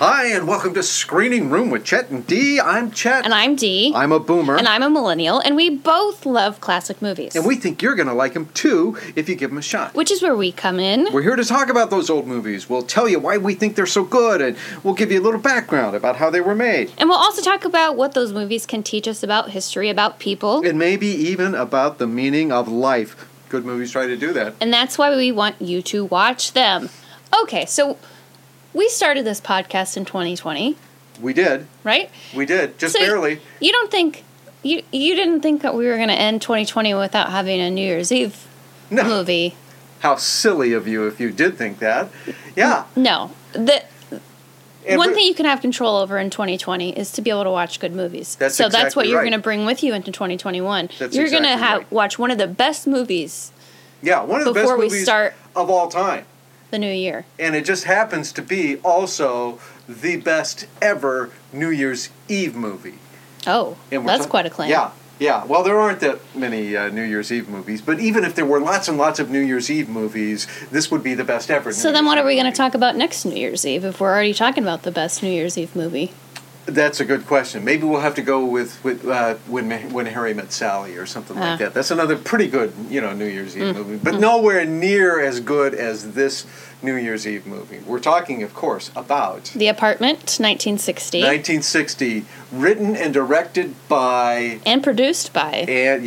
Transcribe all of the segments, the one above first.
Hi, and welcome to Screening Room with Chet and Dee. I'm Chet. And I'm Dee. I'm a boomer. And I'm a millennial, and we both love classic movies. And we think you're going to like them, too, if you give them a shot. Which is where we come in. We're here to talk about those old movies. We'll tell you why we think they're so good, and we'll give you a little background about how they were made. And we'll also talk about what those movies can teach us about history, about people. And maybe even about the meaning of life. Good movies try to do that. And that's why we want you to watch them. Okay, so we started this podcast in 2020. We did. Right? We did, just barely. You don't think... You didn't think that we were going to end 2020 without having a New Year's Eve movie. How silly of you if you did think that. Yeah. No. One thing you can have control over in 2020 is to be able to watch good movies. That's that's what you're right. going to bring with you into 2021. That's you're going to right. watch one of the best movies. Yeah, one of the best before we movies start of all time. The new year. And it just happens to be also the best ever New Year's Eve movie. Oh, that's quite a claim. Yeah. Well, there aren't that many New Year's Eve movies, but even if there were lots and lots of New Year's Eve movies, this would be the best ever. So then what are we going to talk about next New Year's Eve if we're already talking about the best New Year's Eve movie? That's a good question. Maybe we'll have to go with When Harry Met Sally or something like that. That's another pretty good, New Year's Eve movie, but nowhere near as good as this New Year's Eve movie. We're talking, of course, about The Apartment, 1960. 1960, written and directed by and produced by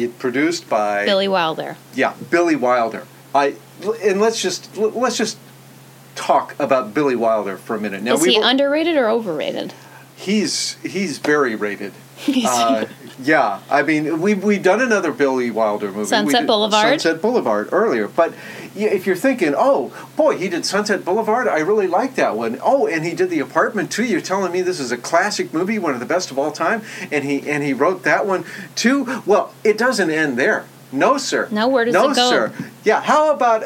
Billy Wilder. Yeah, Billy Wilder. Let's just talk about Billy Wilder for a minute. Now, is he underrated or overrated? He's very rated. Yeah, I mean, we've done another Billy Wilder movie. Sunset Boulevard earlier. But if you're thinking, oh, boy, he did Sunset Boulevard, I really like that one. Oh, and he did The Apartment, too. You're telling me this is a classic movie, one of the best of all time, and he wrote that one, too? Well, it doesn't end there. No, sir. Now where does it go? No, sir. Yeah, how about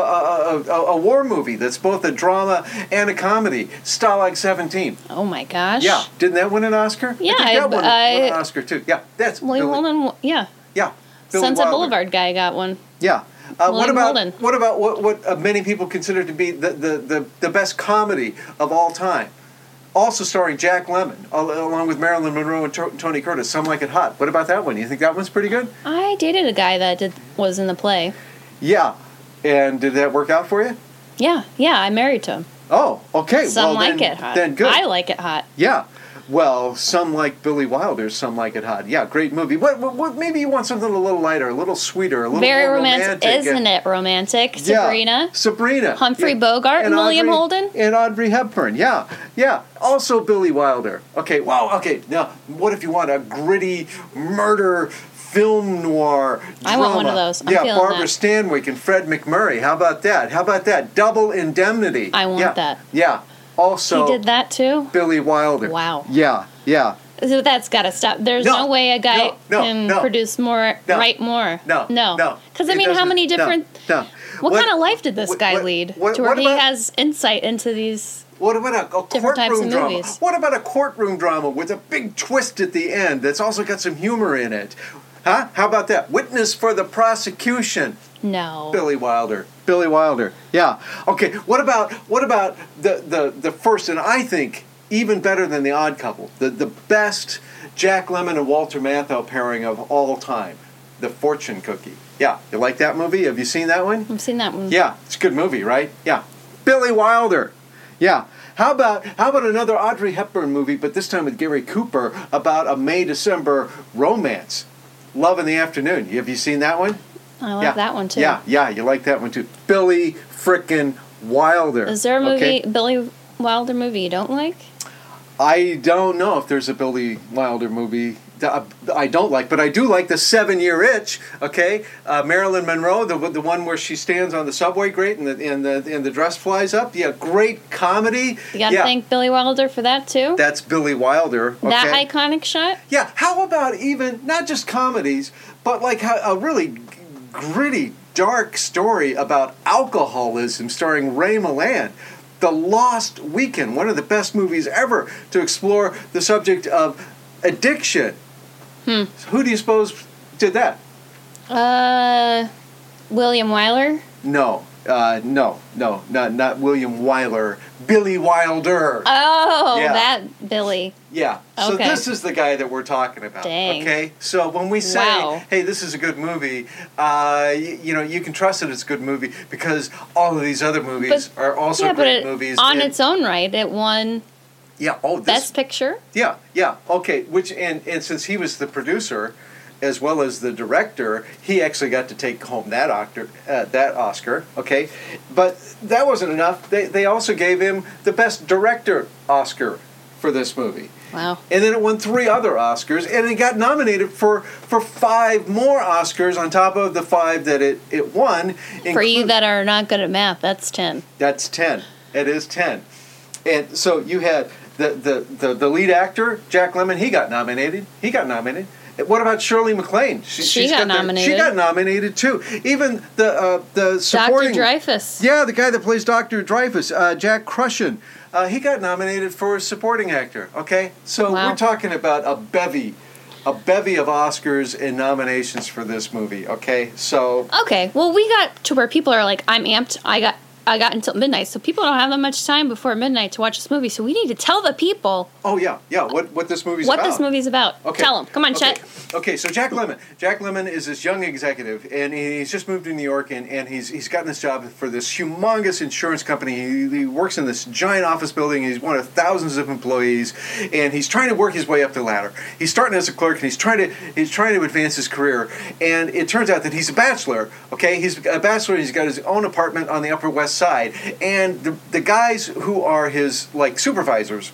a war movie that's both a drama and a comedy? Stalag 17. Oh my gosh. Yeah, didn't that win an Oscar? Yeah, I think that won an Oscar too. Yeah, that's William Holden. Yeah. Yeah. Sunset Boulevard guy got one. Yeah. What about what many people consider to be the best comedy of all time? Also starring Jack Lemmon, along with Marilyn Monroe and Tony Curtis, Some Like It Hot. What about that one? You think that one's pretty good? I dated a guy that was in the play. Yeah. And did that work out for you? Yeah, I married to him. Oh, okay. Some like it hot. Then good. I like it hot. Yeah. Well, some like Billy Wilder's Some Like It Hot. Yeah, great movie. What maybe you want something a little lighter, a little sweeter, a little very more romantic. Isn't it romantic? Sabrina. Humphrey Bogart and William Holden. And Audrey Hepburn. Yeah. Also Billy Wilder. Okay, now, what if you want a gritty murder film noir drama? I want one of those. I'm feeling Barbara that. Stanwyck and Fred McMurray. How about that? Double Indemnity. I want that. Yeah. Also, he did that too? Billy Wilder. Wow. Yeah. So that's got to stop. There's no way a guy can produce more, write more. No. Because, how many different... What kind of life did this guy lead to where he has insight into these... What about a courtroom drama? Movies? What about a courtroom drama with a big twist at the end that's also got some humor in it? Huh? How about that? Witness for the prosecution. No. Billy Wilder. Yeah. Okay. What about the first, and I think even better than The Odd Couple, the best Jack Lemmon and Walter Matthau pairing of all time, The Fortune Cookie. Yeah. You like that movie? Have you seen that one? I've seen that one. Yeah. It's a good movie, right? Yeah. Billy Wilder. Yeah. How about another Audrey Hepburn movie, but this time with Gary Cooper, about a May-December romance? Love in the Afternoon. Have you seen that one? I like that one too. Yeah, you like that one too. Billy frickin' Wilder. Is there a movie, Billy Wilder movie you don't like? I don't know if there's a Billy Wilder movie I don't like, but I do like The 7-Year Itch. Okay, Marilyn Monroe, the one where she stands on the subway grate and the dress flies up. Yeah, great comedy. You got to thank Billy Wilder for that too. That's Billy Wilder. Okay? That iconic shot. Yeah. How about even not just comedies, but like a really gritty, dark story about alcoholism starring Ray Milland. The Lost Weekend, one of the best movies ever to explore the subject of addiction. Who do you suppose did that? William Wyler? No. No, not William Wyler. Billy Wilder. Oh, yeah. That Billy. Yeah. So this is the guy that we're talking about. Dang. Okay. So when we say, "Hey, this is a good movie," you can trust that it's a good movie because all of these other movies are also great movies. On its own right, it won. Yeah. Oh, Best Picture. Yeah. Yeah. Okay. Which and since he was the producer, as well as the director, he actually got to take home that Oscar. Okay, but that wasn't enough. They also gave him the Best Director Oscar for this movie. Wow! And then it won 3 other Oscars, and it got nominated for 5 more Oscars on top of the 5 that it won. For you that are not good at math, that's 10. That's 10. It is 10. And so you had the lead actor, Jack Lemmon. He got nominated. What about Shirley MacLaine? She got nominated. She got nominated too. Even the supporting Dr. Dreyfus. Yeah, the guy that plays Dr. Dreyfus, Jack Crushen, he got nominated for supporting actor. Okay, so we're talking about a bevy of Oscars and nominations for this movie. Okay, so well, we got to where people are like, I'm amped. I got until midnight, so people don't have that much time before midnight to watch this movie. So we need to tell the people. Oh yeah. What this movie's about. What this movie's about. Okay. Tell them. Come on, Chet. Okay, so Jack Lemmon. Jack Lemmon is this young executive, and he's just moved to New York, and he's gotten this job for this humongous insurance company. He works in this giant office building. He's one of thousands of employees, and he's trying to work his way up the ladder. He's starting as a clerk, and he's trying to advance his career. And it turns out that he's a bachelor. Okay, he's a bachelor. He's got his own apartment on the Upper West Side, and the guys who are his supervisors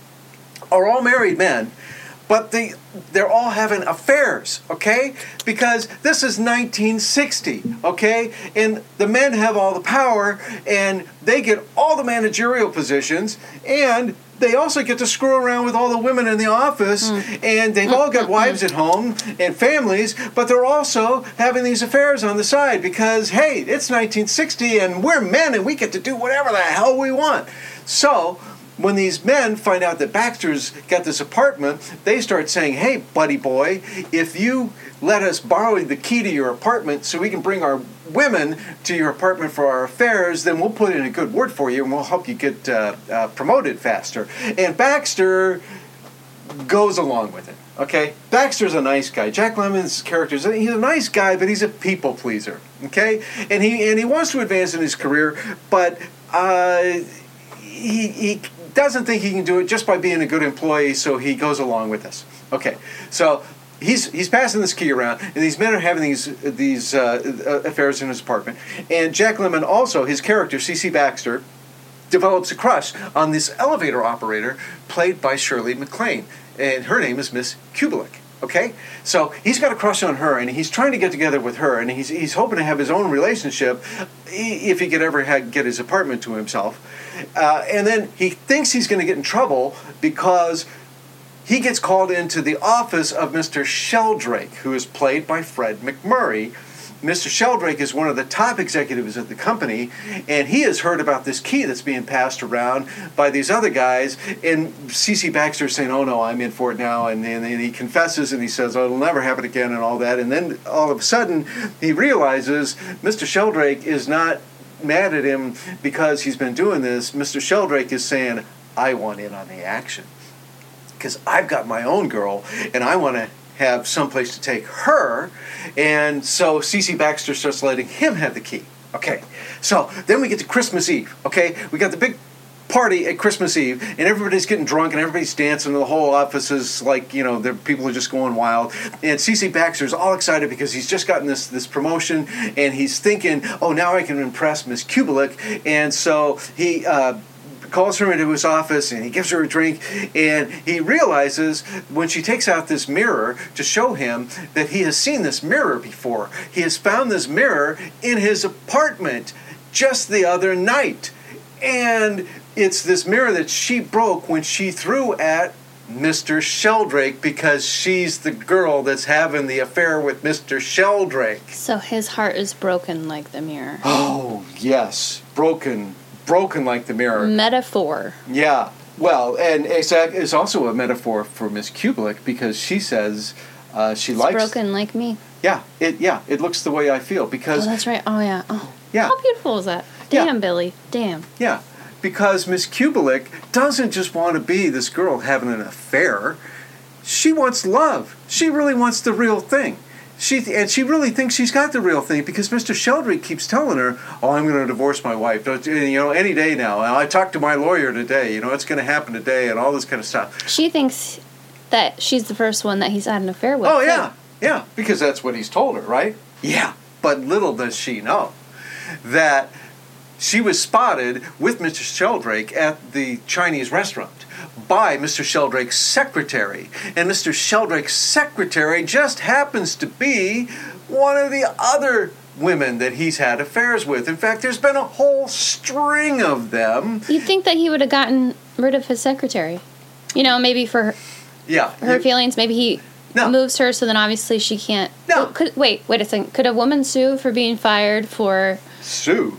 are all married men, but they're all having affairs, okay? Because this is 1960, okay? And the men have all the power, and they get all the managerial positions, and they also get to screw around with all the women in the office, and they've all got wives at home and families, but they're also having these affairs on the side because, hey, it's 1960 and we're men and we get to do whatever the hell we want. So when these men find out that Baxter's got this apartment, they start saying, hey, buddy boy, if you let us borrow the key to your apartment so we can bring our women to your apartment for our affairs, then we'll put in a good word for you and we'll help you get promoted faster. And Baxter goes along with it. Okay? Baxter's a nice guy. Jack Lemmon's character, he's a nice guy, but he's a people pleaser. Okay? And he wants to advance in his career, but he doesn't think he can do it just by being a good employee, so he goes along with this. Okay, so he's passing this key around, and these men are having these affairs in his apartment. And Jack Lemmon also, his character, C.C. Baxter, develops a crush on this elevator operator played by Shirley MacLaine, and her name is Miss Kubelik. Okay, so he's got a crush on her, and he's trying to get together with her, and he's hoping to have his own relationship if he could ever get his apartment to himself. And then he thinks he's going to get in trouble because he gets called into the office of Mr. Sheldrake, who is played by Fred MacMurray. Mr. Sheldrake is one of the top executives at the company, and he has heard about this key that's being passed around by these other guys, and C.C. Baxter is saying, oh no, I'm in for it now, and he confesses and he says, oh, it'll never happen again and all that, and then all of a sudden he realizes Mr. Sheldrake is not mad at him because he's been doing this. Mr. Sheldrake is saying, I want in on the action because I've got my own girl, and I want to have someplace to take her. And so C.C. Baxter starts letting him have the key. Okay, so then we get to Christmas Eve. Okay, we got the big party at Christmas Eve, and everybody's getting drunk and everybody's dancing, and the whole office is like, people are just going wild. And C.C. Baxter's all excited because he's just gotten this promotion, and he's thinking, oh, now I can impress Miss Kubelik. And so he calls her into his office, and he gives her a drink, and he realizes when she takes out this mirror to show him that he has seen this mirror before. He has found this mirror in his apartment just the other night. And it's this mirror that she broke when she threw at Mr. Sheldrake because she's the girl that's having the affair with Mr. Sheldrake. So his heart is broken like the mirror. Oh, yes. Broken like the mirror. Metaphor. Yeah. Well, and it's also a metaphor for Miss Kubelik because she says she likes... It's broken like me. Yeah. It looks the way I feel because... Oh, that's right. Oh, yeah. Oh. Yeah. How beautiful is that? Yeah. Damn, Billy. Damn. Yeah, because Miss Kubelik doesn't just want to be this girl having an affair. She wants love. She really wants the real thing. She really thinks she's got the real thing because Mr. Sheldrake keeps telling her, "Oh, I'm going to divorce my wife. Any day now. And I talked to my lawyer today. It's going to happen today, and all this kind of stuff." She thinks that she's the first one that he's had an affair with. Oh yeah, yeah, because that's what he's told her, right? Yeah, but little does she know that she was spotted with Mr. Sheldrake at the Chinese restaurant by Mr. Sheldrake's secretary. And Mr. Sheldrake's secretary just happens to be one of the other women that he's had affairs with. In fact, there's been a whole string of them. You'd think that he would have gotten rid of his secretary. Maybe for her feelings. Maybe he moves her, so then obviously she can't. No. Wait a second. Could a woman sue for being fired for... Sue?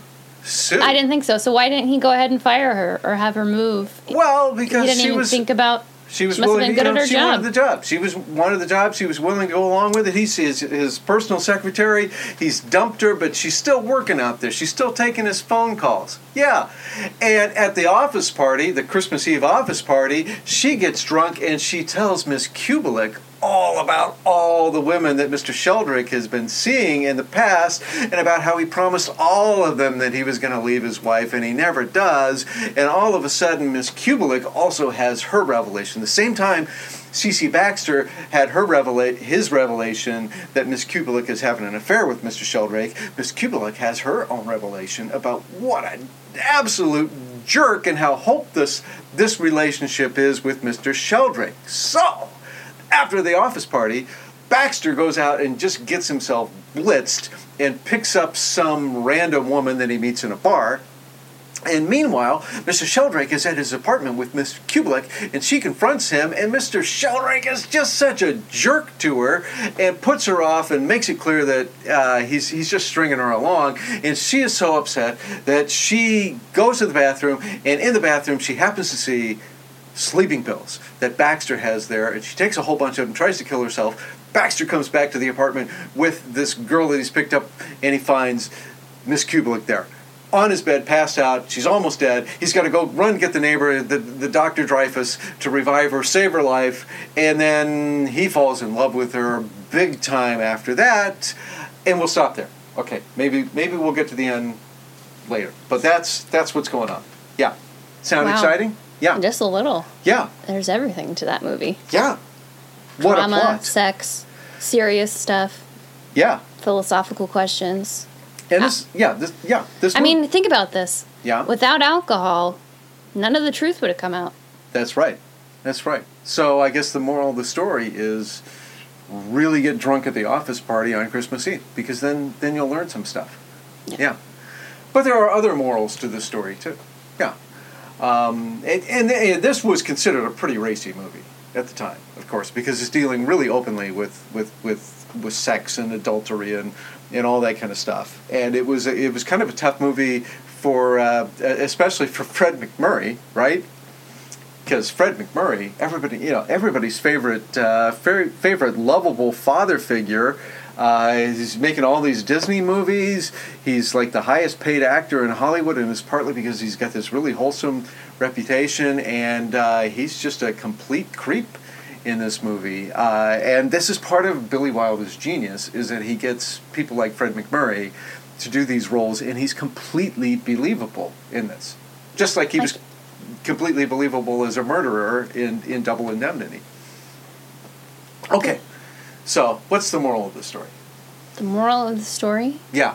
I didn't think so. So why didn't he go ahead and fire her or have her move? Well, because he didn't even think about. She was must willing. have been good at her she job. wanted the job. She wanted the job. She was willing to go along with it. He's his personal secretary. He's dumped her, but she's still working out there. She's still taking his phone calls. Yeah, and at the office party, the Christmas Eve office party, she gets drunk and she tells Miss Kubelik all about all the women that Mr. Sheldrake has been seeing in the past and about how he promised all of them that he was going to leave his wife and he never does. And all of a sudden, Miss Kubelik also has her revelation. The same time C.C. Baxter had his revelation that Miss Kubelik is having an affair with Mr. Sheldrake, Miss Kubelik has her own revelation about what an absolute jerk and how hopeless this relationship is with Mr. Sheldrake. So, after the office party, Baxter goes out and just gets himself blitzed and picks up some random woman that he meets in a bar. And meanwhile, Mr. Sheldrake is at his apartment with Miss Kubelik, and she confronts him, and Mr. Sheldrake is just such a jerk to her and puts her off and makes it clear that he's just stringing her along. And she is so upset that she goes to the bathroom, and in the bathroom she happens to see sleeping pills that Baxter has there, and she takes a whole bunch of them, tries to kill herself. Baxter comes back to the apartment with this girl that he's picked up, and he finds Miss Kubelik there on his bed, passed out. She's almost dead. He's got to go run get the neighbor, the Dr. Dreyfus, to revive her, save her life, and then he falls in love with her big time after that, and we'll stop there. Okay, maybe we'll get to the end later, but that's what's going on. Yeah. Sound exciting? Yeah. Just a little. Yeah. There's everything to that movie. Yeah. What Drama, a plot. sex, serious stuff. Yeah. Philosophical questions. And this I mean, think about this. Yeah. Without alcohol, none of the truth would have come out. That's right. That's right. So I guess the moral of the story is really get drunk at the office party on Christmas Eve, because then you'll learn some stuff. Yeah. But there are other morals to this story too. Yeah. And this was considered a pretty racy movie at the time, of course, because it's dealing really openly with sex and adultery and all that kind of stuff. And it was kind of a tough movie for especially for Fred MacMurray, right? Because Fred MacMurray, everybody's favorite lovable father figure. He's making all these Disney movies. He's like the highest paid actor in Hollywood, and it's partly because he's got this really wholesome reputation, and he's just a complete creep in this movie. And this is part of Billy Wilder's genius, is that he gets people like Fred MacMurray to do these roles, and he's completely believable in this. Just like he was completely believable as a murderer in Double Indemnity. Okay. So, what's the moral of the story? The moral of the story? Yeah.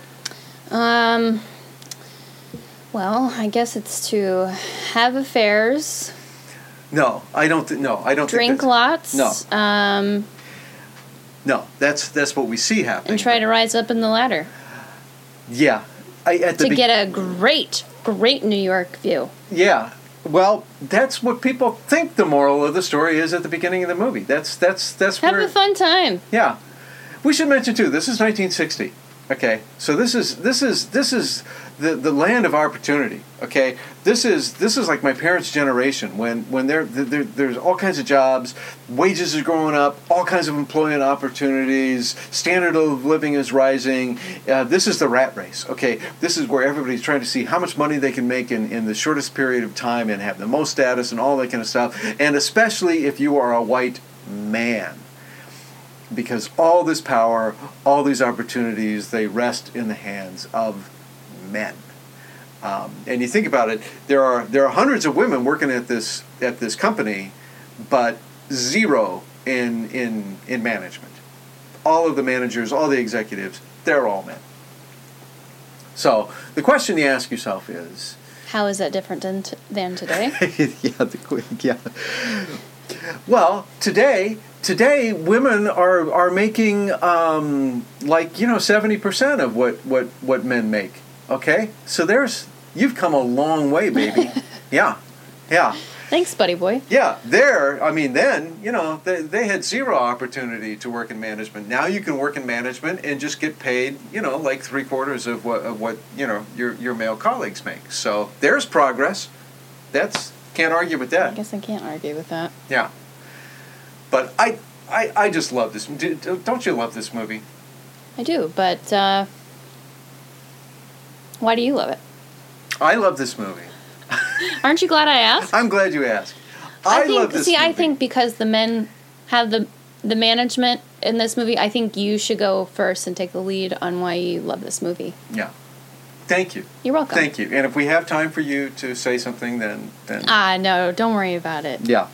Well, I guess it's to have affairs. No, I don't. I don't. Drink lots. No. No, that's what we see happening. And try to rise up in the ladder. Yeah. To get a great New York view. Yeah. Well, that's what people think the moral of the story is at the beginning of the movie. That's Have a fun time. Yeah. We should mention, too, this is 1960. Okay, so this is the land of opportunity. Okay, this is like my parents' generation when there's all kinds of jobs, wages are growing up, all kinds of employment opportunities, standard of living is rising. This is the rat race. Okay, this is where everybody's trying to see how much money they can make in the shortest period of time and have the most status and all that kind of stuff. And especially if you are a white man. Because all this power, all these opportunities, they rest in the hands of men. And you think about it, there are hundreds of women working at this company, but zero in management. All of the managers, all the executives, they're all men. So the question you ask yourself is, how is that different than today? yeah. Well, today women are making 70% of what men make. Okay, so you've come a long way, baby. Yeah. Thanks, buddy boy. Yeah, then they had zero opportunity to work in management. Now you can work in management and just get paid like 3/4 of what your male colleagues make. So there's progress. Can't argue with that. I guess I can't argue with that. Yeah. But I just love this. Don't you love this movie? I do, but why do you love it? I love this movie. Aren't you glad I asked? I'm glad you asked. I love this movie. I think because the men have the management in this movie, I think you should go first and take the lead on why you love this movie. Yeah. Thank you. You're welcome. Thank you. And if we have time for you to say something, then... no, don't worry about it. Yeah.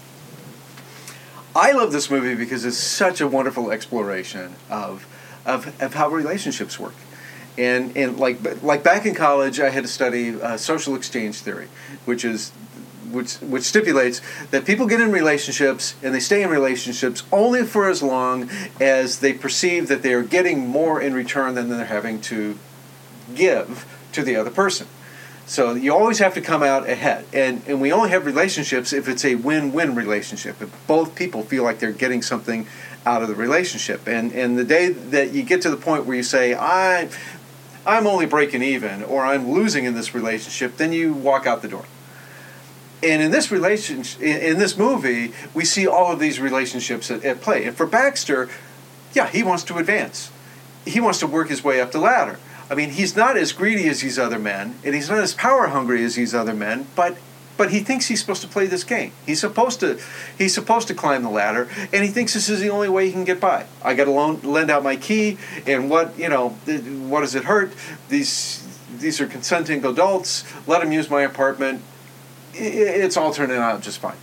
I love this movie because it's such a wonderful exploration of how relationships work. And like back in college, I had to study social exchange theory, which stipulates that people get in relationships and they stay in relationships only for as long as they perceive that they are getting more in return than they're having to give to the other person. So you always have to come out ahead. And we only have relationships if it's a win-win relationship, if both people feel like they're getting something out of the relationship. And the day that you get to the point where you say, I'm only breaking even, or I'm losing in this relationship, then you walk out the door. And in this movie, we see all of these relationships at play. And for Baxter, yeah, he wants to advance. He wants to work his way up the ladder. I mean, he's not as greedy as these other men, and he's not as power hungry as these other men, but he thinks he's supposed to play this game. He's supposed to climb the ladder, and he thinks this is the only way he can get by. I got to lend out my key, and what does it hurt? These are consenting adults. Let them use my apartment. It's all turning out just fine.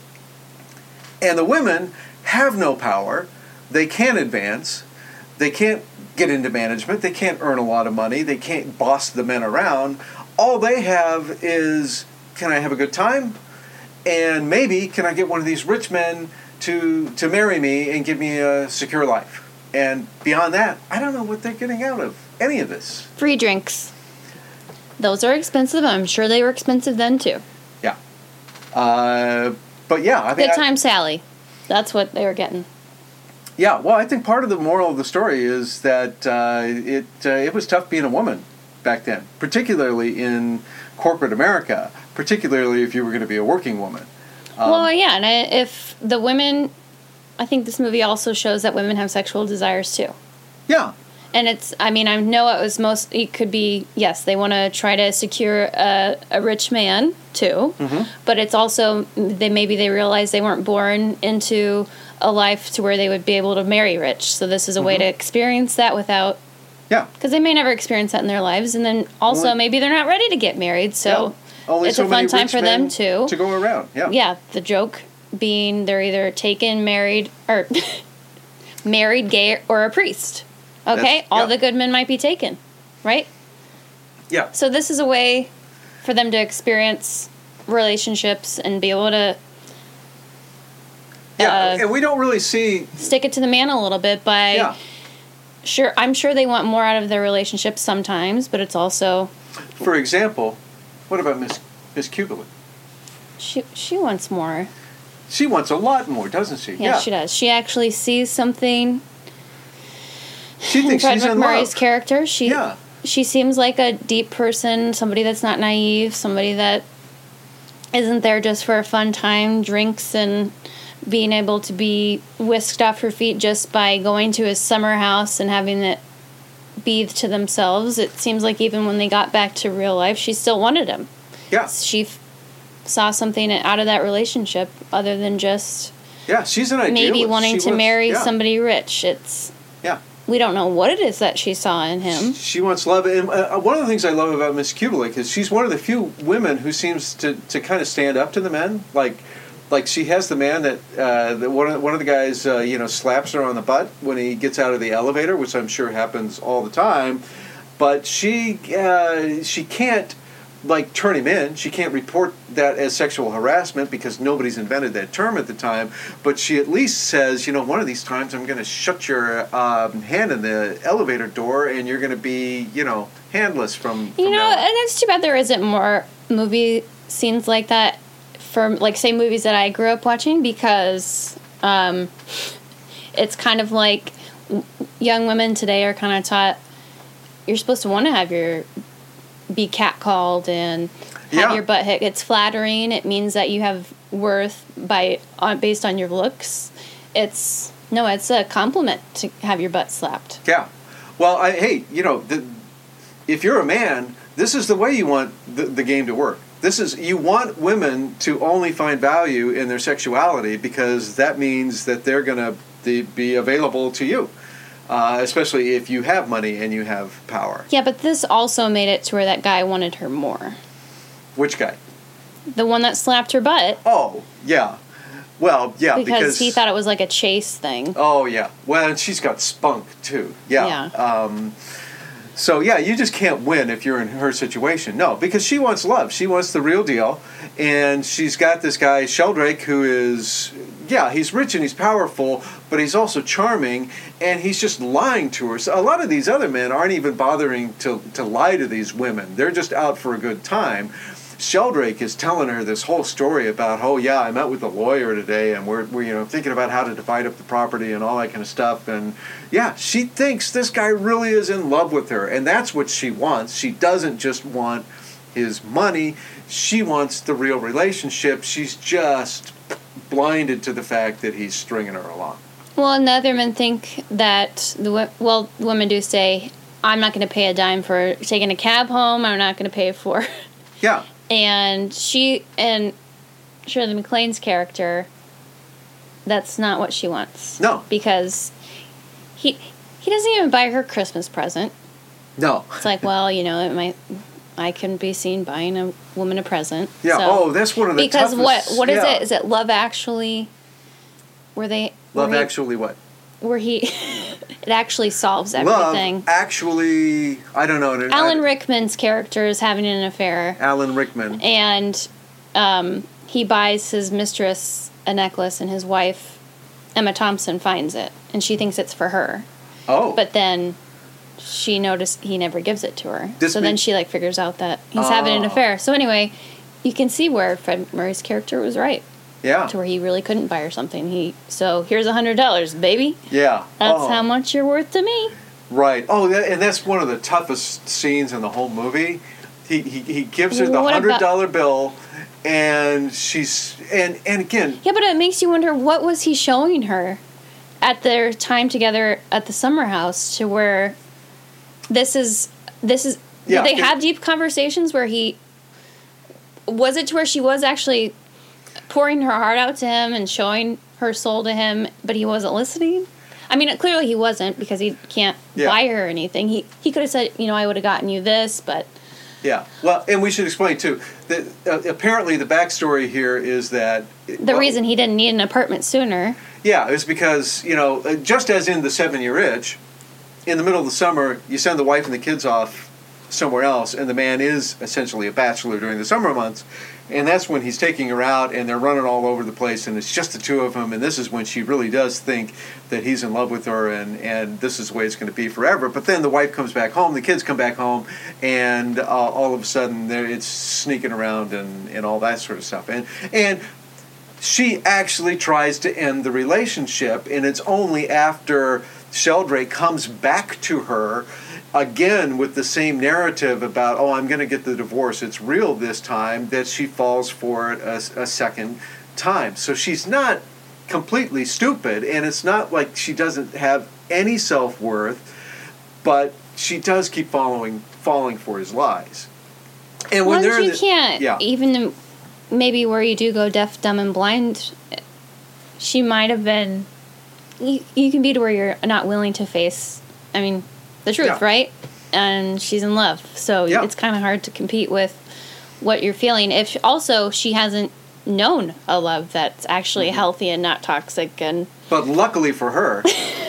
And the women have no power. They can't advance. They can't get into management. They can't earn a lot of money. They can't boss the men around. All they have is, can I have a good time? And maybe, can I get one of these rich men to marry me and give me a secure life? And beyond that, I don't know what they're getting out of any of this. Free drinks. Those are expensive. I'm sure they were expensive then, too. Yeah. But yeah. Good time, Sally. That's what they were getting. Yeah, well, I think part of the moral of the story is that it was tough being a woman back then, particularly in corporate America, particularly if you were going to be a working woman. And if the women, I think this movie also shows that women have sexual desires too. Yeah. And I know it could be, yes, they want to try to secure a rich man too, mm-hmm. but it's also, they realize they weren't born into a life to where they would be able to marry rich. So this is a mm-hmm. way to experience that without... Yeah. Because they may never experience that in their lives. And then also maybe they're not ready to get married. So it's a fun time for them too. To go around, yeah. Yeah, the joke being they're either taken, married, or married, gay, or a priest. Okay? All the good men might be taken. Right? Yeah. So this is a way for them to experience relationships and be able to... and we don't really see... Stick it to the man a little bit by... Yeah. Sure, I'm sure they want more out of their relationships sometimes, but it's also... For example, what about Miss Kubelik? She wants more. She wants a lot more, doesn't she? Yeah, she does. She actually sees something She thinks Fred she's in McMurray's love. character, Yeah. she seems like a deep person, somebody that's not naive, somebody that isn't there just for a fun time, drinks and being able to be whisked off her feet just by going to his summer house and having it be to themselves. It seems like even when they got back to real life, she still wanted him. Yeah. She saw something out of that relationship other than just Yeah, she's an idealist. maybe wanting to marry yeah. somebody rich. Yeah. We don't know what it is that she saw in him. She wants love. And one of the things I love about Miss Kubelik is she's one of the few women who seems to kind of stand up to the men. Like she has the man that one of the guys slaps her on the butt when he gets out of the elevator, which I'm sure happens all the time. But she can't turn him in. She can't report that as sexual harassment because nobody's invented that term at the time. But she at least says, one of these times I'm going to shut your hand in the elevator door and you're going to be, handless from And now on. it's too bad there isn't more movie scenes like that for, say, movies that I grew up watching because it's kind of like young women today are kind of taught you're supposed to want to be catcalled and have your butt hit. It's flattering. It means that you have worth based on your looks. It's a compliment to have your butt slapped. Yeah. Well, if you're a man, this is the way you want the game to work. You want women to only find value in their sexuality because that means that they're going to be available to you. Especially if you have money and you have power. Yeah, but this also made it to where that guy wanted her more. Which guy? The one that slapped her butt. Oh, yeah. Well, yeah, because he thought it was like a chase thing. Oh, yeah. Well, and she's got spunk, too. Yeah. So, yeah, you just can't win if you're in her situation. No, because she wants love. She wants the real deal. And she's got this guy, Sheldrake, who is, he's rich and he's powerful, but he's also charming, and he's just lying to her. So a lot of these other men aren't even bothering to lie to these women. They're just out for a good time. Sheldrake is telling her this whole story about, I met with a lawyer today, and we're thinking about how to divide up the property and all that kind of stuff. And she thinks this guy really is in love with her, and that's what she wants. She doesn't just want his money. She wants the real relationship. She's just blinded to the fact that he's stringing her along. Well, and the other men think that women do say, I'm not going to pay a dime for taking a cab home. I'm not going to pay for. Yeah. And Shirley MacLaine's character, that's not what she wants. No. Because he doesn't even buy her Christmas present. No. It's like, I couldn't be seen buying a woman a present. Yeah. So, that's one of the because toughest. what is it? Is it Love Actually? Actually what? Where it actually solves everything. Love Actually, I don't know. Alan Rickman's character is having an affair. Alan Rickman. And he buys his mistress a necklace, and his wife, Emma Thompson, finds it, and she thinks it's for her. Oh. But then she noticed he never gives it to her. Then she figures out that he's having an affair. So anyway, you can see where Fred McMurray's character was right. Yeah. To where he really couldn't buy her something. So here's $100, baby. Yeah. That's how much you're worth to me. Right. Oh, and that's one of the toughest scenes in the whole movie. He gives her the $100 bill, and she's and again. Yeah, but it makes you wonder, what was he showing her at their time together at the summer house to where this is. Did they have deep conversations where was it to where she was actually pouring her heart out to him and showing her soul to him, but he wasn't listening? I mean, clearly he wasn't, because he can't buy her anything. He could have said, I would have gotten you this, but... Yeah. Well, and we should explain, too, that apparently the backstory here is that... The reason he didn't need an apartment sooner... Yeah, is because, just as in The 7-Year Itch, in the middle of the summer, you send the wife and the kids off somewhere else, and the man is essentially a bachelor during the summer months. And that's when he's taking her out, and they're running all over the place, and it's just the two of them, and this is when she really does think that he's in love with her, and this is the way it's going to be forever. But then the wife comes back home, the kids come back home, and all of a sudden it's sneaking around and all that sort of stuff. And she actually tries to end the relationship, and it's only after Sheldrake comes back to her again with the same narrative about, oh, I'm going to get the divorce, it's real this time, that she falls for it a second time. So she's not completely stupid, and it's not like she doesn't have any self-worth, but she does keep falling for his lies. And when Once you can't, even maybe where you do go deaf, dumb, and blind, she might have been. You can be to where you're not willing to face, the truth, right? And she's in love, so it's kind of hard to compete with what you're feeling. If also she hasn't known a love that's actually healthy and not toxic, but luckily for her.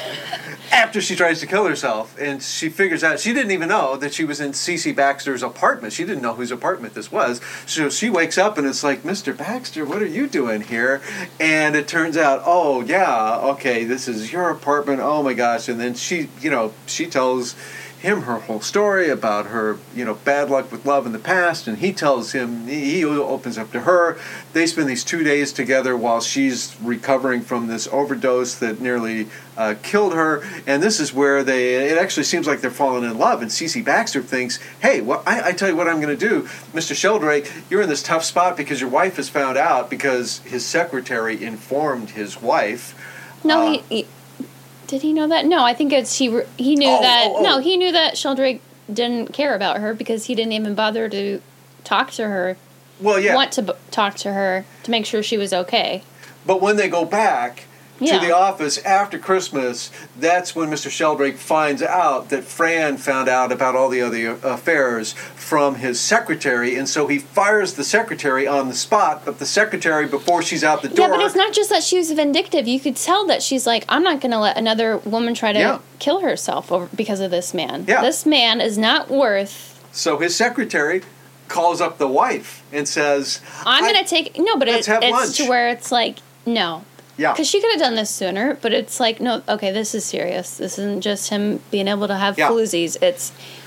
After she tries to kill herself, and she figures out, she didn't even know that she was in C.C. Baxter's apartment. She didn't know whose apartment this was. So she wakes up, and it's like, Mr. Baxter, what are you doing here? And it turns out, oh, yeah, okay, this is your apartment. Oh, my gosh. And then she tells him her whole story about her, bad luck with love in the past, and he tells him, he opens up to her. They spend these 2 days together while she's recovering from this overdose that nearly killed her, and this is where it actually seems like they're falling in love, and C.C. Baxter thinks, hey, well, I tell you what I'm going to do, Mr. Sheldrake, you're in this tough spot because your wife has found out, because his secretary informed his wife. No, did he know that? No, I think it's he knew that. No, he knew that Sheldrake didn't care about her because he didn't even bother to talk to her. Well, yeah. Want to talk to her to make sure she was okay. But when they go back to the office after Christmas, that's when Mr. Sheldrake finds out that Fran found out about all the other affairs from his secretary, and so he fires the secretary on the spot, but the secretary, before she's out the door... Yeah, but it's not just that she was vindictive. You could tell that she's like, I'm not going to let another woman try to kill herself because of this man. Yeah. This man is not worth... So his secretary calls up the wife and says... I'm going to take... No, but it's lunch. To where it's like, no... Yeah. Because she could have done this sooner, but it's like, no, okay, this is serious. This isn't just him being able to have floozies. It's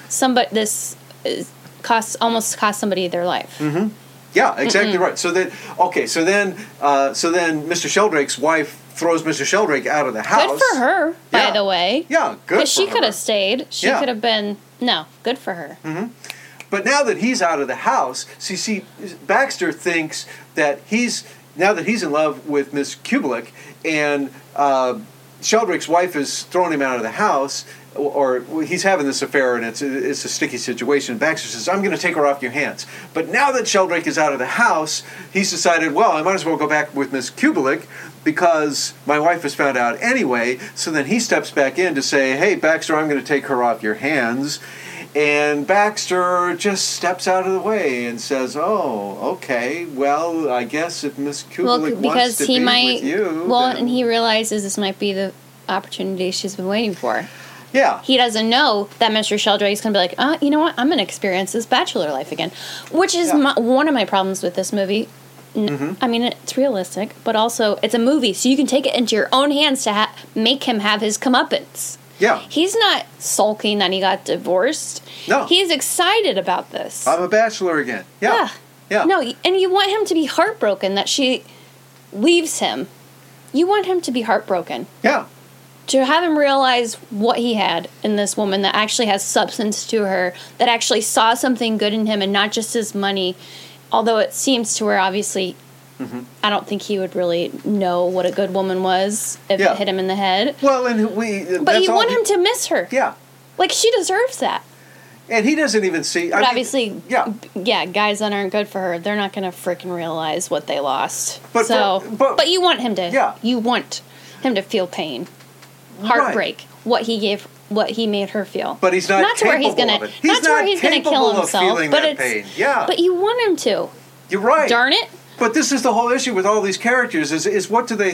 almost cost somebody their life. Mm-hmm. Yeah, exactly right. So then Mr. Sheldrake's wife throws Mr. Sheldrake out of the house. Good for her, by the way. Yeah, good for her. Because she could have stayed. She could have been, good for her. Mm-hmm. But now that he's out of the house, see, Baxter thinks that now that he's in love with Miss Kubelik, and Sheldrake's wife has thrown him out of the house, or he's having this affair, and it's a sticky situation. Baxter says, I'm going to take her off your hands. But now that Sheldrake is out of the house, he's decided, well, I might as well go back with Miss Kubelik, because my wife has found out anyway. So then he steps back in to say, hey, Baxter, I'm going to take her off your hands. And Baxter just steps out of the way and says, oh, okay, well, I guess if Miss Kubelik wants to be with you... Well, and he realizes this might be the opportunity she's been waiting for. Yeah. He doesn't know that Mr. Sheldrake's going to be like, you know what, I'm going to experience this bachelor life again. Which is one of my problems with this movie. Mm-hmm. I mean, it's realistic, but also it's a movie, so you can take it into your own hands to make him have his comeuppance. Yeah. He's not sulking that he got divorced. No. He's excited about this. I'm a bachelor again. Yeah. No, and you want him to be heartbroken that she leaves him. You want him to be heartbroken. Yeah. To have him realize what he had in this woman that actually has substance to her, that actually saw something good in him and not just his money. Although it seems to where obviously... Mm-hmm. I don't think he would really know what a good woman was if it hit him in the head. Well, but you want him to miss her. Yeah. Like, she deserves that. And he doesn't even see... But obviously, guys that aren't good for her, they're not going to freaking realize what they lost. But you want him to... Yeah. You want him to feel pain. Heartbreak. Right. What he made her feel. But he's not capable of it. Not to where he's going to kill himself. But pain. Yeah. But you want him to. You're right. Darn it. But this is the whole issue with all these characters is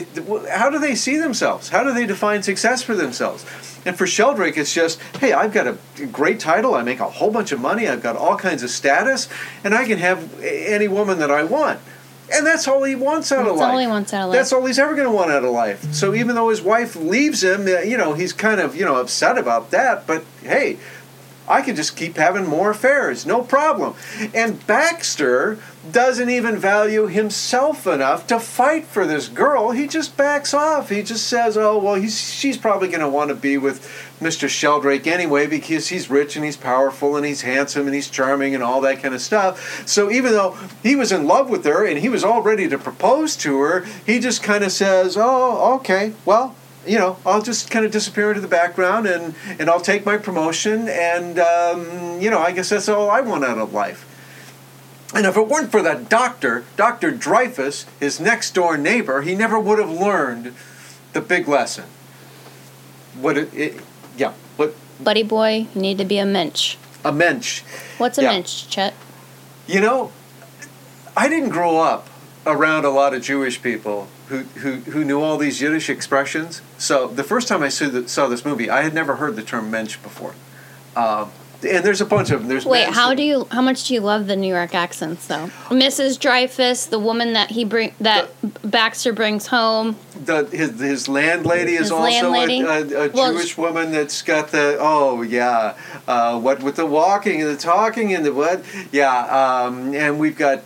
how do they see themselves? How do they define success for themselves? And for Sheldrake, it's just, hey, I've got a great title, I make a whole bunch of money, I've got all kinds of status, and I can have any woman that I want. And that's all he wants out of life. That's all he wants out of life. That's all he's ever going to want out of life. So even though his wife leaves him, he's kind of, upset about that, but hey, I could just keep having more affairs, no problem. And Baxter doesn't even value himself enough to fight for this girl. He just backs off. He just says, oh, well, she's probably going to want to be with Mr. Sheldrake anyway because he's rich and he's powerful and he's handsome and he's charming and all that kind of stuff. So even though he was in love with her and he was all ready to propose to her, he just kind of says, oh, okay, well, I'll just kind of disappear into the background and I'll take my promotion and, I guess that's all I want out of life. And if it weren't for that doctor, Dr. Dreyfus, his next-door neighbor, he never would have learned the big lesson. Buddy boy, you need to be a mensch. A mensch. What's a mensch, Chet? I didn't grow up around a lot of Jewish people who knew all these Yiddish expressions. So the first time I saw this movie, I had never heard the term mensch before. And there's a bunch of them. Wait, how much do you love the New York accents, though? Mrs. Dreyfus, the woman that Baxter brings home. His landlady is also a Jewish woman that's got the what with the walking and the talking and the what and we've got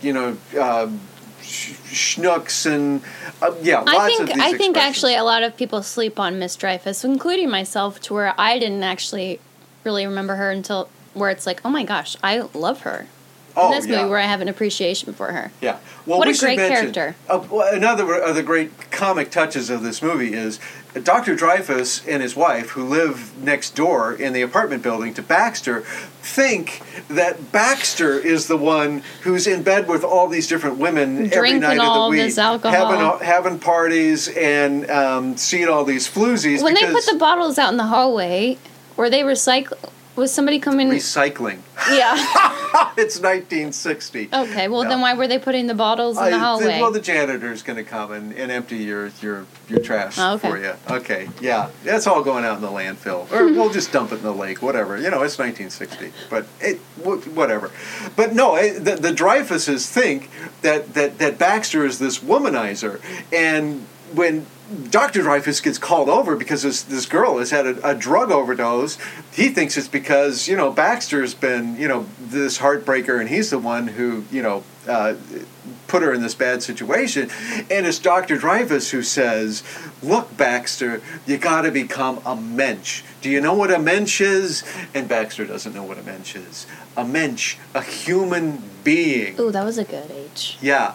schnooks and lots of these I think expressions. actually a lot of people sleep on Miss Dreyfus, including myself, to where I didn't actually really remember her until where it's like, oh my gosh, I love her. In this movie where I have an appreciation for her. Yeah. Well, what a great character. Another of the great comic touches of this movie is Dr. Dreyfus and his wife, who live next door in the apartment building to Baxter, think that Baxter is the one who's in bed with all these different women every night of the week. This alcohol. Having parties and seeing all these floozies. When they put the bottles out in the hallway, were they was somebody coming? Recycling. Yeah. It's 1960. Okay, well then why were they putting the bottles in the hallway? Well, the janitor's going to come and empty your trash for you. Okay, yeah. That's all going out in the landfill. Or we'll just dump it in the lake, whatever. It's 1960. But whatever. But no, the Dreyfuses think that Baxter is this womanizer. And when Dr. Dreyfus gets called over because this girl has had a drug overdose, he thinks it's because, Baxter's been, this heartbreaker and he's the one who, put her in this bad situation. And it's Dr. Dreyfus who says, look, Baxter, you got to become a mensch. Do you know what a mensch is? And Baxter doesn't know what a mensch is. A mensch, a human being. Ooh, that was a good age. Yeah.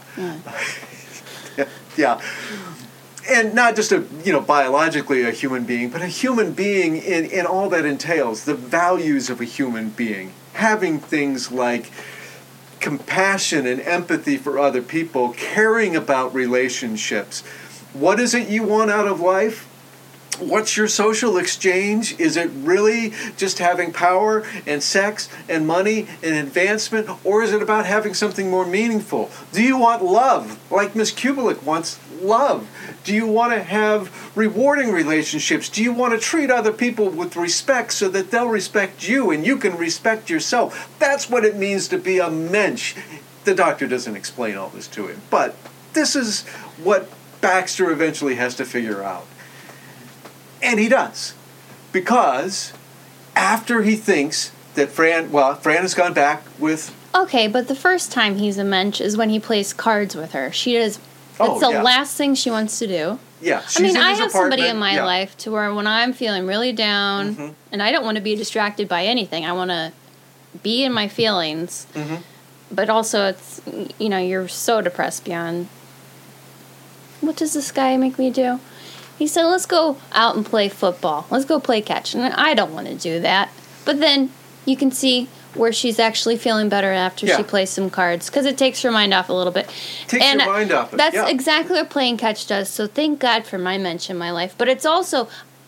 Yeah. And not just biologically a human being, but a human being in all that entails, the values of a human being. Having things like compassion and empathy for other people, caring about relationships. What is it you want out of life? What's your social exchange? Is it really just having power and sex and money and advancement? Or is it about having something more meaningful? Do you want love, like Miss Kubelik wants love? Do you want to have rewarding relationships? Do you want to treat other people with respect so that they'll respect you and you can respect yourself? That's what it means to be a mensch. The doctor doesn't explain all this to him, but this is what Baxter eventually has to figure out. And he does. Because after he thinks that Fran has gone back with... Okay, but the first time he's a mensch is when he plays cards with her. She does... It's the last thing she wants to do. Yeah, I have somebody in my life to where when I'm feeling really down, and I don't want to be distracted by anything, I want to be in my feelings, but also it's, you're so depressed beyond... What does this guy make me do? He said, let's go out and play football. Let's go play catch. And I don't want to do that. But then you can see where she's actually feeling better after she plays some cards. Because it takes her mind off a little bit. Takes your mind off it. That's exactly what playing catch does. So thank God for my mensch in my life. But it's also,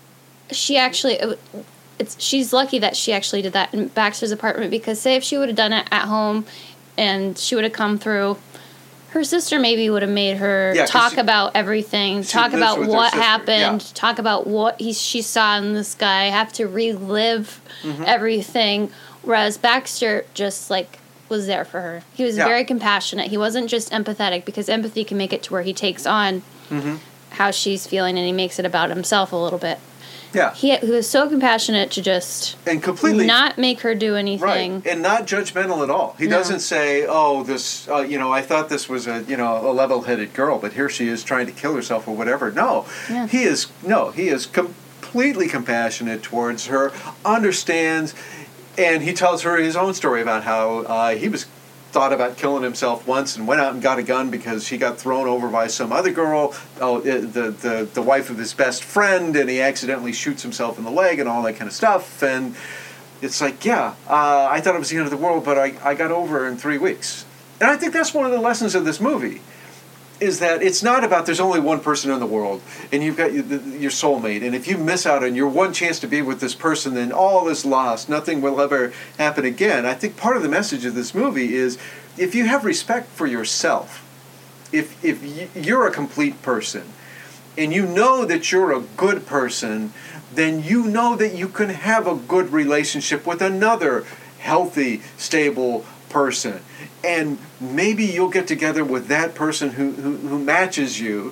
she's lucky that she actually did that in Baxter's apartment. Because say if she would have done it at home and she would have come through... Her sister maybe would have made her talk about everything, talk about what happened, talk about what she saw in this guy, have to relive everything. Whereas Baxter just was there for her. He was very compassionate. He wasn't just empathetic, because empathy can make it to where he takes on how she's feeling and he makes it about himself a little bit. Yeah. He was so compassionate to just and completely not make her do anything. right, and not judgmental at all. He No. doesn't say, "Oh, this, I thought this was a level-headed girl, but here she is trying to kill herself or whatever." No, Yeah. he is completely compassionate towards her, understands, and he tells her his own story about how he was thought about killing himself once and went out and got a gun because he got thrown over by some other girl, the wife of his best friend, and he accidentally shoots himself in the leg and all that kind of stuff. And it's like, I thought it was the end of the world, but I got over it in 3 weeks. And I think that's one of the lessons of this movie, is that it's not about there's only one person in the world and you've got your soulmate, and if you miss out on your one chance to be with this person, then all is lost. Nothing will ever happen again. I think part of the message of this movie is if you have respect for yourself, if you're a complete person and you know that you're a good person, then you know that you can have a good relationship with another healthy, stable person. And maybe you'll get together with that person who matches you.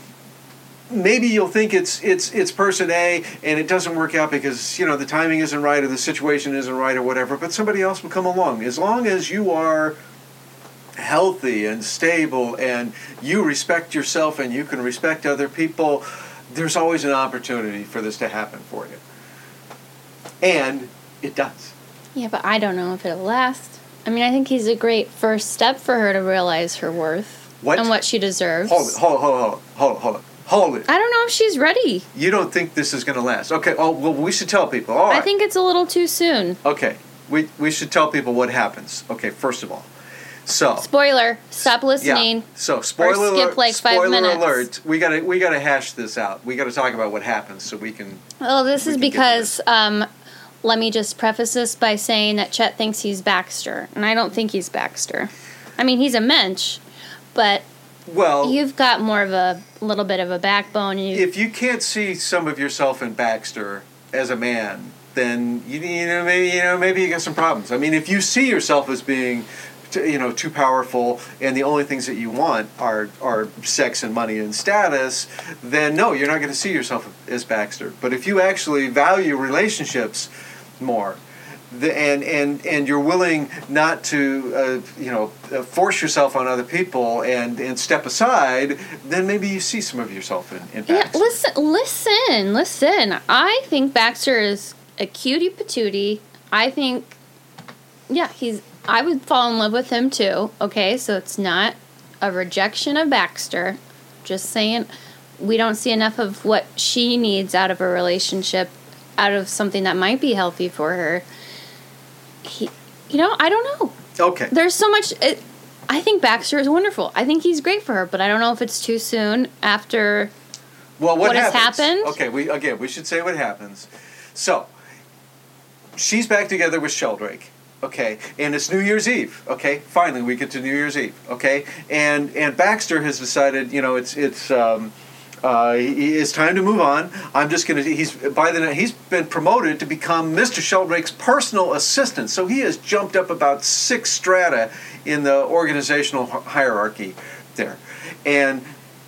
Maybe you'll think it's person A and it doesn't work out because the timing isn't right or the situation isn't right or whatever, but somebody else will come along. As long as you are healthy and stable and you respect yourself and you can respect other people, there's always an opportunity for this to happen for you. And it does. Yeah, but I don't know if it'll last. I mean, I think he's a great first step for her to realize her worth and what she deserves. Hold it. I don't know if she's ready. You don't think this is going to last? Okay. Oh, well, we should tell people. All right. I think it's a little too soon. Okay. We should tell people what happens. Okay. First of all, so spoiler. Stop listening. Yeah. So spoiler. Or skip like 5 minutes. Spoiler alert. We gotta hash this out. We gotta talk about what happens so we can. Well, this is because. Let me just preface this by saying that Chet thinks he's Baxter, and I don't think he's Baxter. I mean, he's a mensch, but you've got more of a little bit of a backbone. If you can't see some of yourself in Baxter as a man, then maybe you got some problems. I mean, if you see yourself as being too powerful and the only things that you want are sex and money and status, then no, you're not going to see yourself as Baxter. But if you actually value relationships more, and you're willing not to force yourself on other people and step aside, then maybe you see some of yourself in Baxter. Yeah, listen. I think Baxter is a cutie patootie. I think, I would fall in love with him too. Okay, so it's not a rejection of Baxter. Just saying, we don't see enough of what she needs out of a relationship, out of something that might be healthy for her. I don't know. Okay. There's so much. I think Baxter is wonderful. I think he's great for her, but I don't know if it's too soon after what has happened. Okay, we should say what happens. So, she's back together with Sheldrake. Okay, and it's New Year's Eve. Okay, finally we get to New Year's Eve. Okay, and Baxter has decided, it's time to move on. I'm just gonna. He's been promoted to become Mr. Sheldrake's personal assistant. So he has jumped up about 6 strata in the organizational hierarchy there, and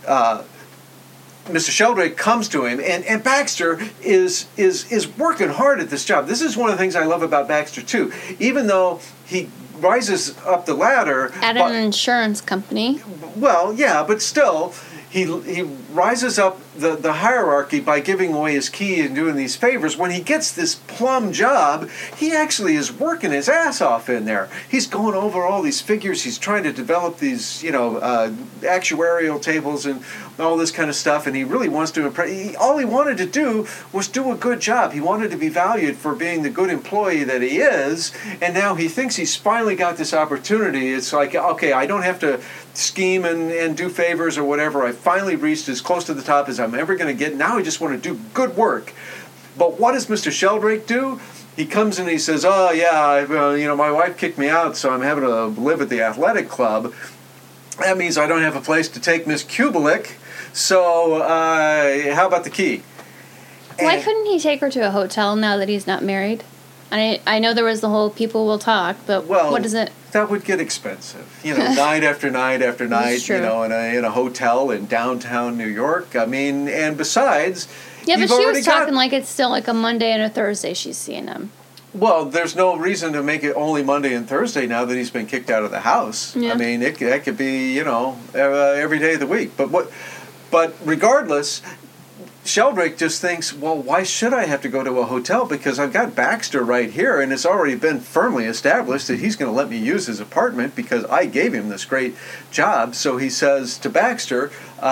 Mr. Sheldrake comes to him, and Baxter is working hard at this job. This is one of the things I love about Baxter too. Even though he rises up the ladder at an insurance company. Well, yeah, but still, he rises up the hierarchy by giving away his key and doing these favors. When he gets this plum job, he actually is working his ass off in there. He's going over all these figures. He's trying to develop these, actuarial tables and all this kind of stuff, and he really wants to impress. All he wanted to do was do a good job. He wanted to be valued for being the good employee that he is, and now he thinks he's finally got this opportunity. It's like, okay, I don't have to scheme and do favors or whatever. I finally reached as close to the top as I'm ever going to get. Now I just want to do good work. But what does Mr. Sheldrake do? He comes in and he says, "Oh yeah, my wife kicked me out, so I'm having to live at the athletic club. That means I don't have a place to take Miss Kubelik. So how about the key?" Why couldn't he take her to a hotel now that he's not married? I know there was the whole people will talk, but Well, what is it? That would get expensive. Night after night after night, true. in a hotel in downtown New York. I mean, and besides, Yeah, but you've she already was talking got, like it's still like a Monday and a Thursday she's seeing him. well, there's no reason to make it only Monday and Thursday now that he's been kicked out of the house. Yeah. I mean, that could be, every day of the week. But regardless, Sheldrake just thinks, well, why should I have to go to a hotel? Because I've got Baxter right here, and it's already been firmly established that he's going to let me use his apartment because I gave him this great job. So he says to Baxter,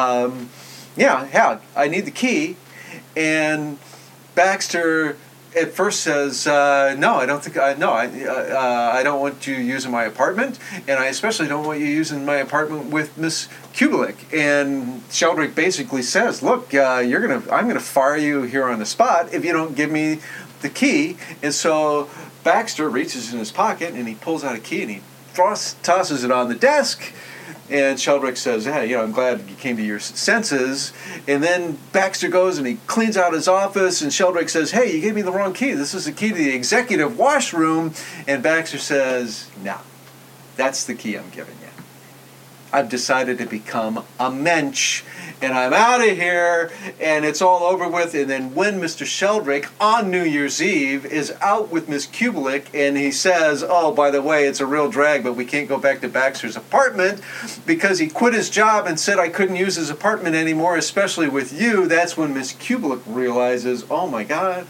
I need the key. And Baxter at first says, no, I don't think, I don't want you using my apartment, and I especially don't want you using my apartment with Miss Kubelik. And Sheldrake basically says, look, I'm gonna fire you here on the spot if you don't give me the key. And so Baxter reaches in his pocket and he pulls out a key and he tosses it on the desk. And Sheldrake says, hey, I'm glad you came to your senses. And then Baxter goes and he cleans out his office, and Sheldrake says, hey, you gave me the wrong key. This is the key to the executive washroom. And Baxter says, no, that's the key I'm giving you. I've decided to become a mensch, and I'm out of here, and it's all over with. And then when Mr. Sheldrake on New Year's Eve is out with Miss Kubelik, and he says, oh, by the way, it's a real drag, but we can't go back to Baxter's apartment because he quit his job and said I couldn't use his apartment anymore, especially with you, that's when Miss Kubelik realizes, oh my God,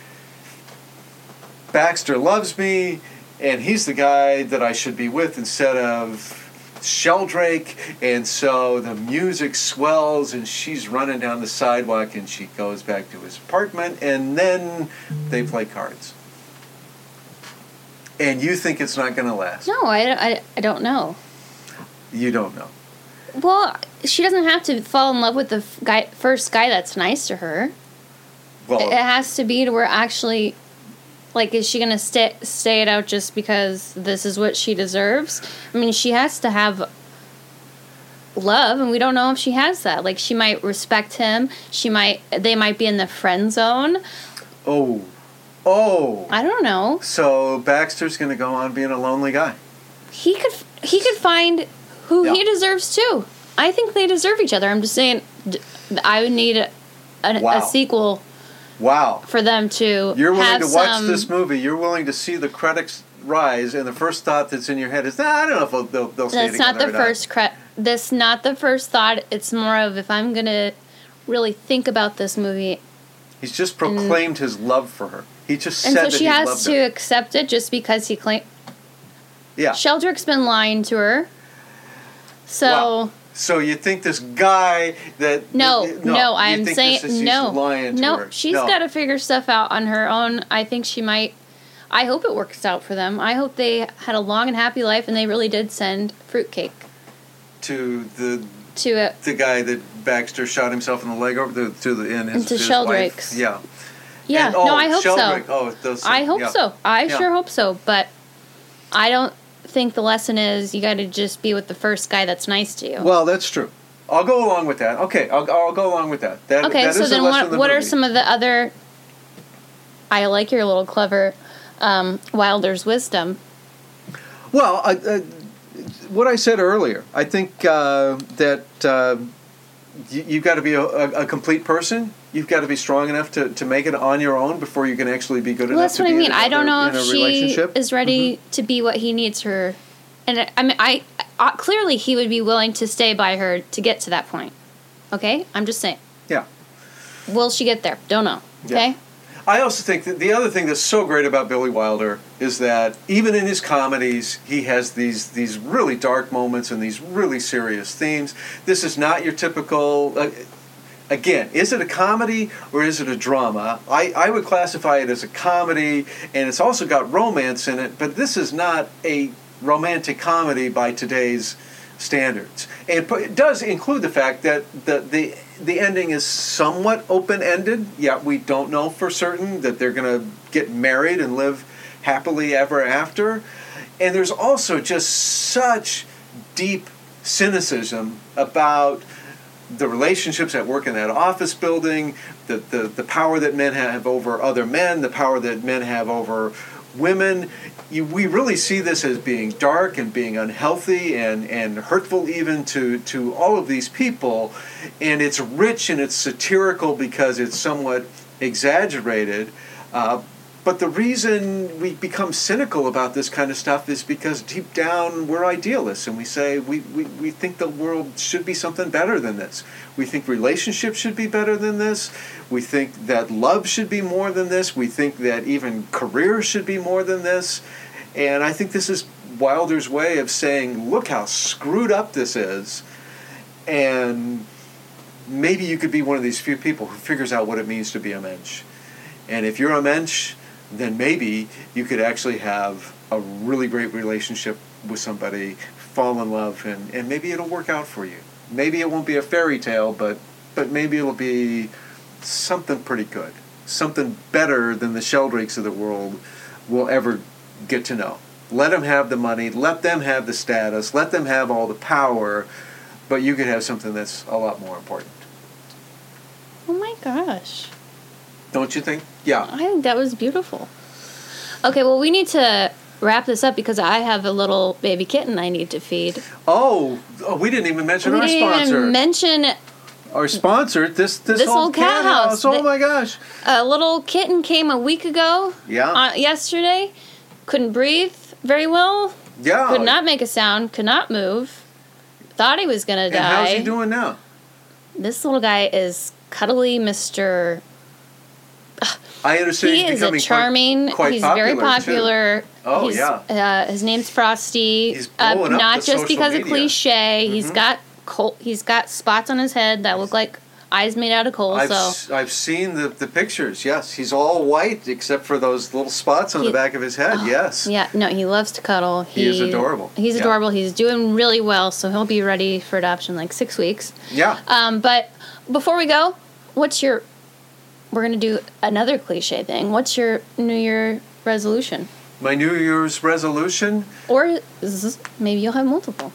Baxter loves me, and he's the guy that I should be with instead of Sheldrake. And so the music swells and she's running down the sidewalk and she goes back to his apartment, and then they play cards. And you think it's not going to last. No, I don't know. You don't know. Well, she doesn't have to fall in love with the first guy that's nice to her. Well, It has to be to where actually, like, is she going to stay it out just because this is what she deserves? I mean, she has to have love, and we don't know if she has that. Like, she might respect him. They might be in the friend zone. Oh. I don't know. So Baxter's going to go on being a lonely guy. He could find who Yeah. he deserves too. I think they deserve each other. I'm just saying, I would need a sequel. Wow. For them to You're willing have to watch this movie. You're willing to see the credits rise, and the first thought that's in your head is, I don't know if they'll stay That's not the together or first That's not the first thought. It's more of, if I'm gonna really think about this movie. He's just proclaimed his love for her. He just And said so that she he has loved to her. accept it just because he claimed. Yeah. Sheldrake's been lying to her. So. Wow. So you think this guy that... No, I'm you think saying he's no. lying to her. She's got to figure stuff out on her own. I think she might. I hope it works out for them. I hope they had a long and happy life, and they really did send fruitcake to the to guy that Baxter shot himself in the leg over to Sheldrake's. Wife. Yeah. Yeah. And, no, I hope Sheldrake. so. I hope so. I sure hope so. But I don't think the lesson is you got to just be with the first guy that's nice to you. Well, that's true. I'll go along with that. Okay, I'll go along with that. Okay, so then what are some of the other... I like your little clever Wilder's wisdom. Well, what I said earlier, I think that you've got to be a complete person. You've got to be strong enough to make it on your own before you can actually be good enough That's to what be I mean. in I don't know in if a she relationship. is ready to be what he needs her. And I clearly he would be willing to stay by her to get to that point. Okay? I'm just saying. Yeah. Will she get there? Don't know. Okay? Yeah. I also think that the other thing that's so great about Billy Wilder is that even in his comedies, he has these really dark moments and these really serious themes. This is not your typical... Again, is it a comedy or is it a drama? I would classify it as a comedy, and it's also got romance in it, but this is not a romantic comedy by today's standards. And it does include the fact that the ending is somewhat open-ended. Yeah, we don't know for certain that they're going to get married and live happily ever after. And there's also just such deep cynicism about the relationships at work in that office building, the power that men have over other men, the power that men have over women. We really see this as being dark and being unhealthy and hurtful even to all of these people. And it's rich and it's satirical because it's somewhat exaggerated. But the reason we become cynical about this kind of stuff is because deep down we're idealists and we say we think the world should be something better than this. We think relationships should be better than this. We think that love should be more than this. We think that even careers should be more than this. And I think this is Wilder's way of saying, look how screwed up this is. And maybe you could be one of these few people who figures out what it means to be a mensch. And if you're a mensch, then maybe you could actually have a really great relationship with somebody, fall in love, and maybe it'll work out for you. Maybe it won't be a fairy tale, but maybe it'll be something pretty good. Something better than the Sheldrakes of the world will ever get to know. Let them have the money, let them have the status, let them have all the power, but you could have something that's a lot more important. Oh my gosh. Don't you think? Yeah. I think that was beautiful. Okay, well, we need to wrap this up because I have a little baby kitten I need to feed. Oh, we didn't even mention our sponsor. We didn't even mention our sponsor, this old cat house. Oh my gosh. A little kitten came a week ago. Yeah. Yesterday. Couldn't breathe very well. Yeah. Could not make a sound. Could not move. Thought he was going to die. And how's he doing now? This little guy is cuddly Mr. I understand he is a charming. Quite he's popular, very popular. too. Oh, yeah. His name's Frosty. He's blowing up not the just social because media. of cliche. Mm-hmm. He's got spots on his head that look like eyes made out of coal. I've seen the pictures. Yes, he's all white except for those little spots on the back of his head. Yes. Yeah. No, he loves to cuddle. He is adorable. He's adorable. He's doing really well, so he'll be ready for adoption in like 6 weeks. Yeah. But before we go, we're going to do another cliche thing. What's your New Year resolution? My New Year's resolution? Or maybe you'll have multiple.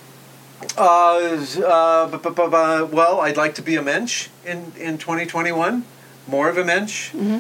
Well, I'd like to be a mensch in 2021. More of a mensch. Mm-hmm.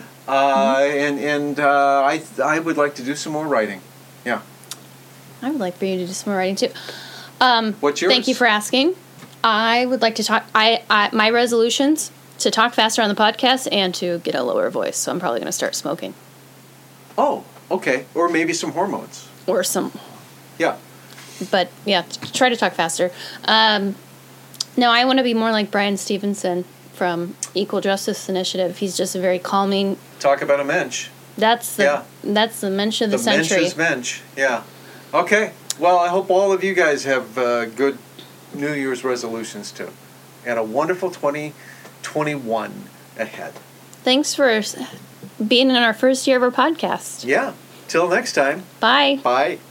I would like to do some more writing. Yeah. I would like for you to do some more writing, too. What's yours? Thank you for asking. I would like to talk... my resolutions... to talk faster on the podcast and to get a lower voice. So I'm probably going to start smoking. Oh, okay. Or maybe some hormones. Or some. Yeah. But, yeah, try to talk faster. No, I want to be more like Brian Stevenson from Equal Justice Initiative. He's just a very calming... Talk about a mensch. That's the mensch of the century. The mensch's mensch, yeah. Okay. Well, I hope all of you guys have good New Year's resolutions, too. And a wonderful 2021 ahead. Thanks for being in our first year of our podcast. Yeah. Till next time. Bye. Bye.